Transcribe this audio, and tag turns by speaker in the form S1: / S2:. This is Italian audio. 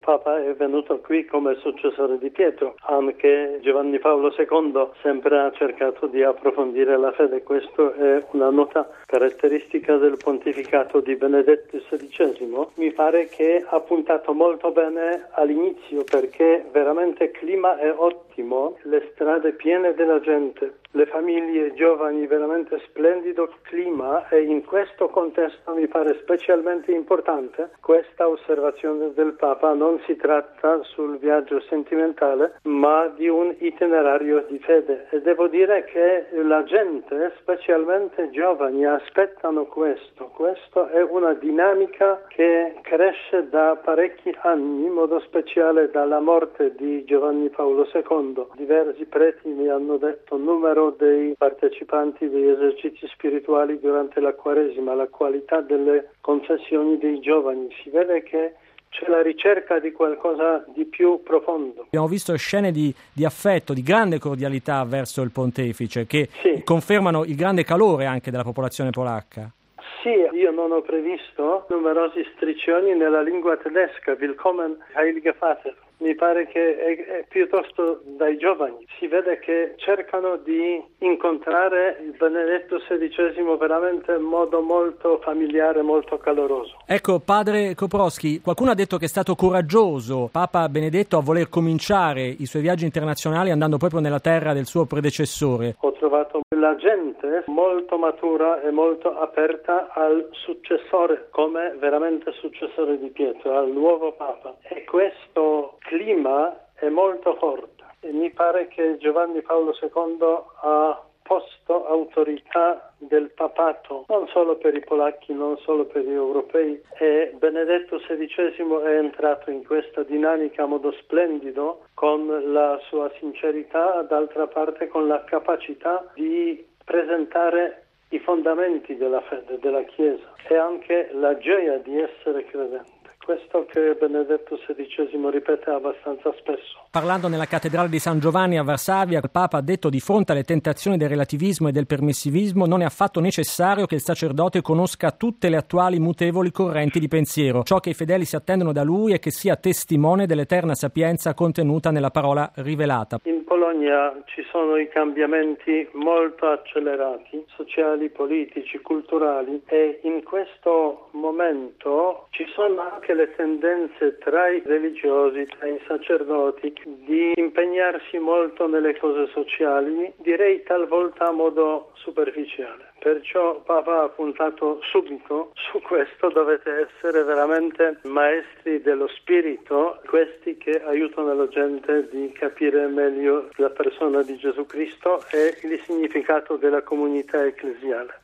S1: Papa è venuto qui come successore di Pietro. Anche Giovanni Paolo II sempre ha cercato di approfondire la fede. Questa è una nota caratteristica del pontificato di Benedetto XVI. Mi pare che ha puntato molto bene all'inizio, perché veramente il clima è ottimo, le strade piene della gente, le famiglie giovani, veramente splendido clima, e in questo contesto mi pare specialmente importante questa osservazione del Papa. Non si tratta sul viaggio sentimentale, ma di un itinerario di fede, e devo dire che la gente, specialmente giovani, aspettano questo. Questo è una dinamica che cresce da parecchi anni, in modo speciale dalla morte di Giovanni Paolo II. Diversi preti mi hanno detto numero dei partecipanti degli esercizi spirituali durante la Quaresima, la qualità delle confessioni dei giovani. Si vede che c'è la ricerca di qualcosa di più profondo.
S2: Abbiamo visto scene di affetto, di grande cordialità verso il pontefice, che
S1: sì,
S2: confermano il grande calore anche della popolazione polacca.
S1: Sì, io non ho previsto numerosi striscioni nella lingua tedesca. Willkommen, Heilige Vater. Mi pare che è piuttosto dai giovani. Si vede che cercano di incontrare il Benedetto XVI veramente in modo molto familiare, molto caloroso.
S2: Ecco, padre Koprowski, qualcuno ha detto che è stato coraggioso Papa Benedetto a voler cominciare i suoi viaggi internazionali andando proprio nella terra del suo predecessore.
S1: Ho trovato la gente molto matura e molto aperta al successore, come veramente successore di Pietro, al nuovo Papa. E questo clima è molto forte. E mi pare che Giovanni Paolo II ha posto autorità del papato, non solo per i polacchi, non solo per gli europei, e Benedetto XVI è entrato in questa dinamica a modo splendido, con la sua sincerità, d'altra parte con la capacità di presentare i fondamenti della fede, della Chiesa, e anche la gioia di essere credente. Questo che Benedetto XVI ripete abbastanza spesso.
S2: Parlando nella cattedrale di San Giovanni a Varsavia, il Papa ha detto: di fronte alle tentazioni del relativismo e del permissivismo non è affatto necessario che il sacerdote conosca tutte le attuali mutevoli correnti di pensiero. Ciò che i fedeli si attendono da lui è che sia testimone dell'eterna sapienza contenuta nella parola rivelata.
S1: In Polonia ci sono i cambiamenti molto accelerati, sociali, politici, culturali, e in questo momento ci sono anche le tendenze tra i religiosi, tra i sacerdoti, di impegnarsi molto nelle cose sociali, direi talvolta a modo superficiale. Perciò Papa ha puntato subito su questo: dovete essere veramente maestri dello spirito, questi che aiutano la gente di capire meglio la persona di Gesù Cristo e il significato della comunità ecclesiale.